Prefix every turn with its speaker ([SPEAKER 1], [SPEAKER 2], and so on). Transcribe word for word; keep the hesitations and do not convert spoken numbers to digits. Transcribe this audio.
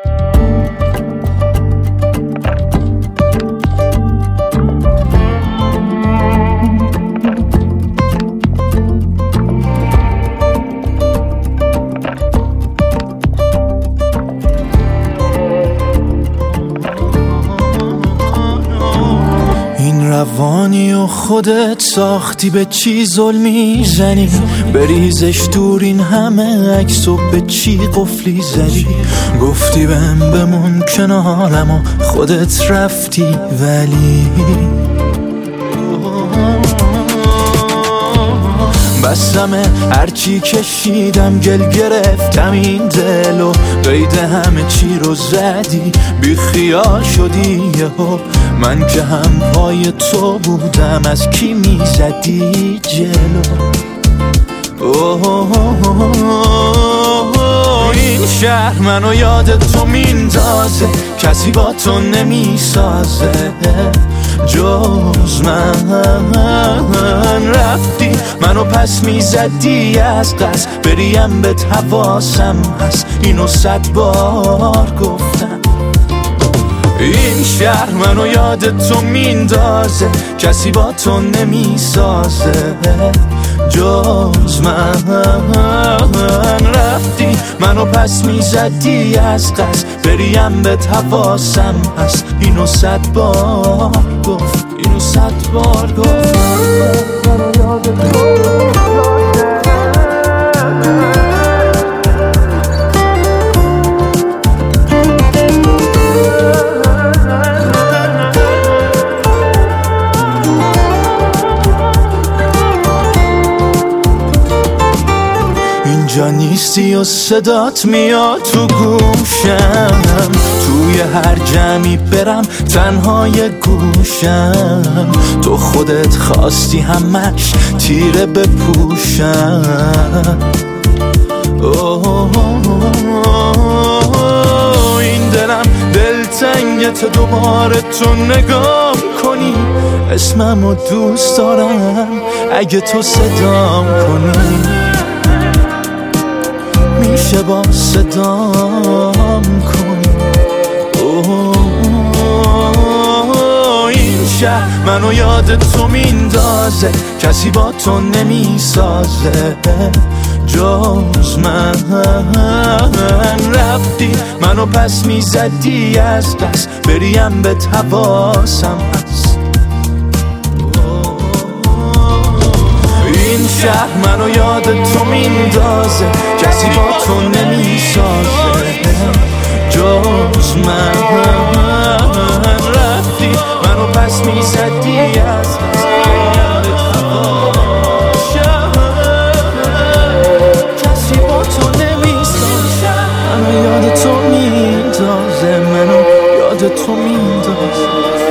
[SPEAKER 1] روانی و خودت ساختی، به چی ظلمی زنی؟ بریزش دور این همه عکس و به چی قفلی زدی؟ گفتی بهم بمون کنارم و خودت رفتی، ولی بسمه هرچی کشیدم گل گرفتم این دل و قید همه چی رو زدی، بی خیال شدی یهو. من که هم پای تو بودم، از کی میزدی جلو؟ این شهر منو یاد تو میندازه، کسی با تو نمیسازه جز من. رفتی منو پس میزدی از قصد، بریم به حواسم هست، اینو صد بار گفتم. این شهر منو یاد تو میندازه، کسی با تو نمیسازه جز من. رفتی منو پس میزدی از قصد، بریم به حواسم هست، اینو صد بار گفت، اینو صد بار گفت. منو یاد تو اینجا نیستی و صدات میاد تو گوشم، توی هر جمعی برم تنهای گوشم. تو خودت خواستی همش تیره بپوشم. این دلم دلتنگت، دوباره تو نگام کنی، اسممو دوست دارم اگه تو صدام کنی. میشه با صدام کنی. این شهر منو یاد تو میندازه، کسی با تو نمیسازه جز من. رفتی منو پس میزدی از قصد، بریم به حواسم هست. این شهر منو یاد تو میندازه، کسی با تو نمیسازه جز من. رفتی منو پس میزدی از قصد، کسی با تو نمیسازه. منو یاد تو میندازه، منو یاد تو میندازه.